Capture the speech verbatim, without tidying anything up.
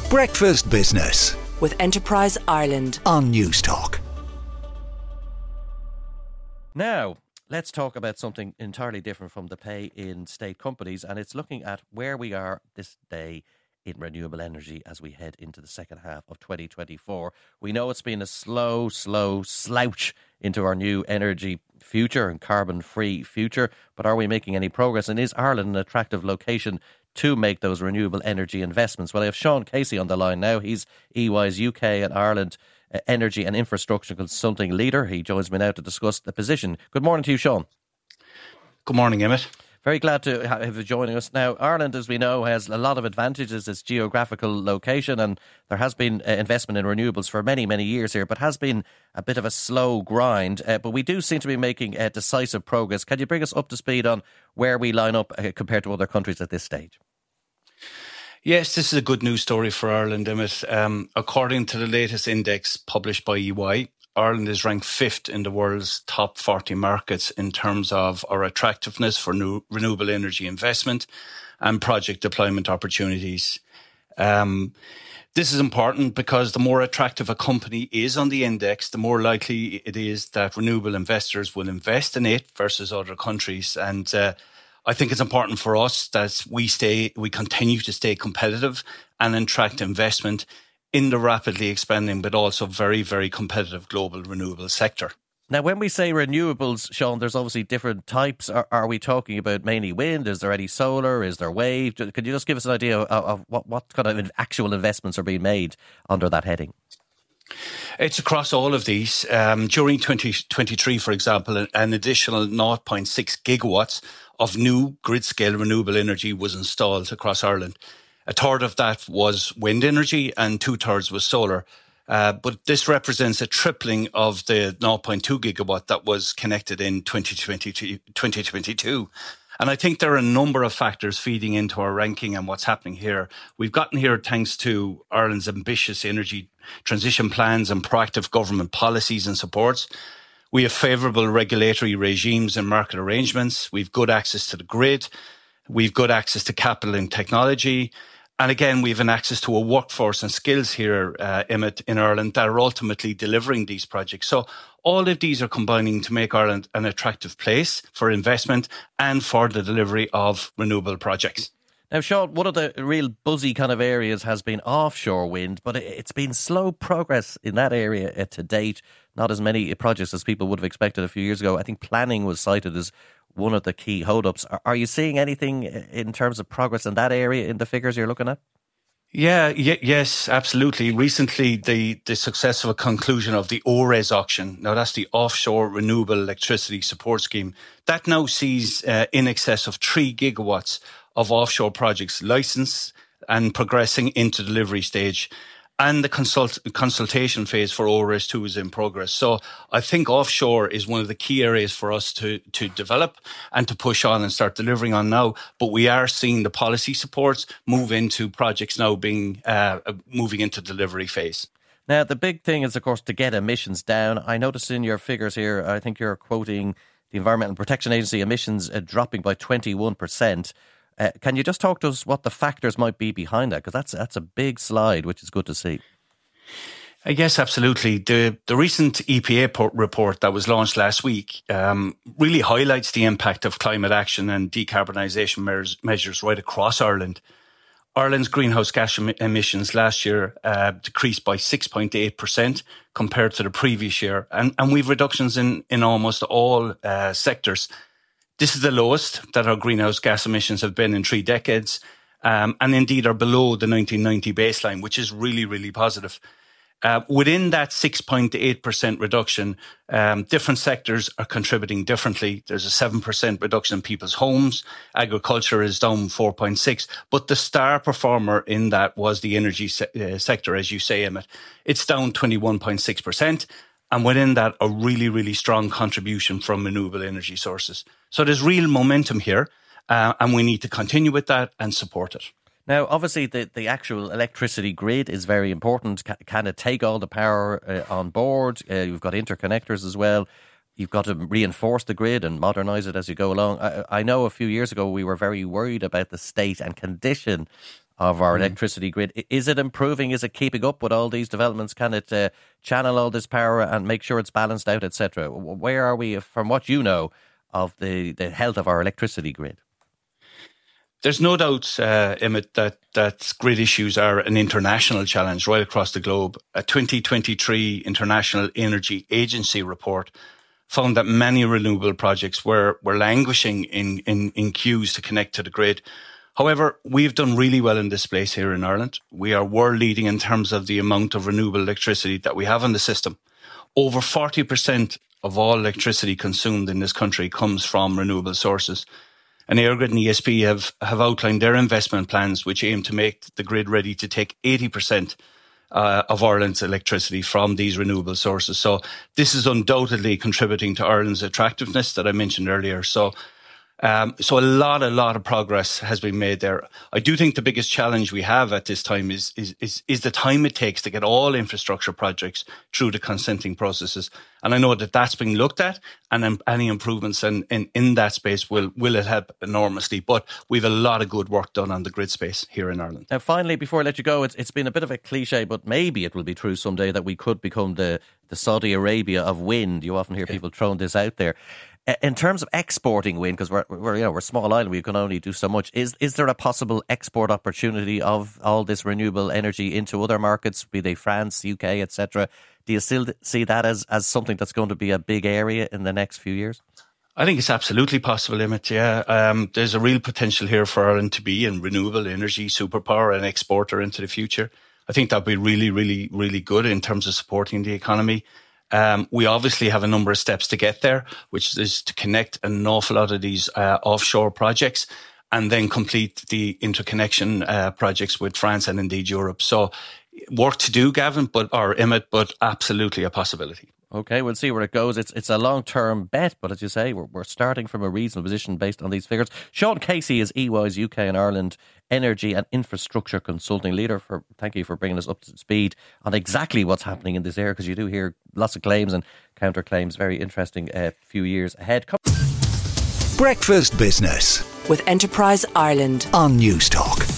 Breakfast Business with Enterprise Ireland on Newstalk. Now, let's talk about something entirely different from the pay in state companies, and it's looking at where we are this day in renewable energy as we head into the second half of twenty twenty-four. We know it's been a slow, slow slouch into our new energy future and carbon-free future, but are we making any progress? And is Ireland an attractive location to make those renewable energy investments? Well, I have Sean Casey on the line now. He's E Y's U K and Ireland uh, Energy and Infrastructure Consulting Leader. He joins me now to discuss the position. Good morning to you, Sean. Good morning, Emmett. Very glad to have you joining us. Now, Ireland, as we know, has a lot of advantages. Its geographical location, and there has been uh, investment in renewables for many, many years here, but has been a bit of a slow grind. Uh, but we do seem to be making uh, decisive progress. Can you bring us up to speed on where we line up uh, compared to other countries at this stage? Yes, this is a good news story for Ireland, Emmett. Um, according to the latest index published by E Y, Ireland is ranked fifth in the world's top forty markets in terms of our attractiveness for new renewable energy investment and project deployment opportunities. Um, this is important because the more attractive a company is on the index, the more likely it is that renewable investors will invest in it versus other countries. And uh, I think it's important for us that we stay, we continue to stay competitive and attract investment in the rapidly expanding but also very, very competitive global renewable sector. Now, when we say renewables, Sean, there's obviously different types. Are, are we talking about mainly wind? Is there any solar? Is there wave? Could you just give us an idea of, of what, what kind of actual investments are being made under that heading? It's across all of these. Um, during twenty twenty-three, for example, an additional zero point six gigawatts of new grid-scale renewable energy was installed across Ireland. A third of that was wind energy and two-thirds was solar. Uh, but this represents a tripling of the zero point two gigawatt that was connected in twenty twenty-two. And I think there are a number of factors feeding into our ranking and what's happening here. We've gotten here thanks to Ireland's ambitious energy transition plans and proactive government policies and supports. We have favourable regulatory regimes and market arrangements. We've good access to the grid. We've good access to capital and technology. And again, we have an access to a workforce and skills here, uh, Emmett, in Ireland that are ultimately delivering these projects. So all of these are combining to make Ireland an attractive place for investment and for the delivery of renewable projects. Now, Sean, one of the real buzzy kind of areas has been offshore wind, but it's been slow progress in that area to date. Not as many projects as people would have expected a few years ago. I think planning was cited as one of the key hold-ups. Are you seeing anything in terms of progress in that area in the figures you're looking at? Yeah, y- yes, absolutely. Recently, the, the successful conclusion of the O R E S auction, now that's the Offshore Renewable Electricity Support Scheme, that now sees uh, in excess of three gigawatts of offshore projects licensed and progressing into delivery stage. And the consult- consultation phase for O R E S two is in progress. So I think offshore is one of the key areas for us to, to develop and to push on and start delivering on now. But we are seeing the policy supports move into projects now being uh, moving into delivery phase. Now, the big thing is, of course, to get emissions down. I noticed in your figures here, I think you're quoting the Environmental Protection Agency emissions uh, dropping by twenty-one percent. Uh, can you just talk to us what the factors might be behind that? Because that's that's a big slide, which is good to see. Uh, yes, absolutely. The the recent E P A report that was launched last week um, really highlights the impact of climate action and decarbonisation measures, measures right across Ireland. Ireland's greenhouse gas em- emissions last year uh, decreased by six point eight percent compared to the previous year. And, and we've reductions in, in almost all uh, sectors. This is the lowest that our greenhouse gas emissions have been in three decades, um, and indeed are below the nineteen ninety baseline, which is really, really positive. Uh, within that six point eight percent reduction, um, different sectors are contributing differently. There's a seven percent reduction in people's homes. Agriculture is down four point six. But the star performer in that was the energy se- uh, sector, as you say, Emmett. It's down twenty-one point six percent. And within that, a really, really strong contribution from renewable energy sources. So there's real momentum here, uh, and we need to continue with that and support it. Now, obviously, the, the actual electricity grid is very important. Can, can it take all the power uh, on board? Uh, you've got interconnectors as well. You've got to reinforce the grid and modernise it as you go along. I, I know a few years ago we were very worried about the state and condition of our Mm. electricity grid. I- Is it improving? Is it keeping up with all these developments? Can it uh, channel all this power and make sure it's balanced out, et cetera? Where are we, from what you know, of the, the health of our electricity grid? There's no doubt, uh, Emmett, that, that grid issues are an international challenge right across the globe. A twenty twenty-three International Energy Agency report found that many renewable projects were, were languishing in, in, in queues to connect to the grid. However, we've done really well in this space here in Ireland. We are world leading in terms of the amount of renewable electricity that we have in the system. Over forty percent of all electricity consumed in this country comes from renewable sources. And EirGrid and E S B have, have outlined their investment plans, which aim to make the grid ready to take eighty percent uh, of Ireland's electricity from these renewable sources. So this is undoubtedly contributing to Ireland's attractiveness that I mentioned earlier. So Um, so a lot, a lot of progress has been made there. I do think the biggest challenge we have at this time is, is, is, is the time it takes to get all infrastructure projects through the consenting processes. And I know that that's being looked at, and um, any improvements in, in, in that space will, will help enormously. But we've a lot of good work done on the grid space here in Ireland. Now, finally, before I let you go, it's, it's been a bit of a cliche, but maybe it will be true someday that we could become the, the Saudi Arabia of wind. You often hear people throwing this out there. In terms of exporting wind, because we're, we're you know we're a small island, we can only do so much. Is is there a possible export opportunity of all this renewable energy into other markets, be they France, U K, et cetera? Do you still see that as as something that's going to be a big area in the next few years? I think it's absolutely possible, Emmett. Yeah, um, there's a real potential here for Ireland to be a renewable energy superpower and exporter into the future. I think that'd be really, really, really good in terms of supporting the economy. Um, we obviously have a number of steps to get there, which is to connect an awful lot of these uh, offshore projects and then complete the interconnection uh, projects with France and indeed Europe. So work to do, Gavin, but or Emmett, but absolutely a possibility. Okay, we'll see where it goes. It's it's a long-term bet, but as you say, we're, we're starting from a reasonable position based on these figures. Sean Casey is E Y's U K and Ireland Energy and Infrastructure Consulting Leader. For Thank you for bringing us up to speed on exactly what's happening in this area, because you do hear lots of claims and counterclaims. Very interesting uh, few years ahead. Come- Breakfast Business with Enterprise Ireland on News Talk.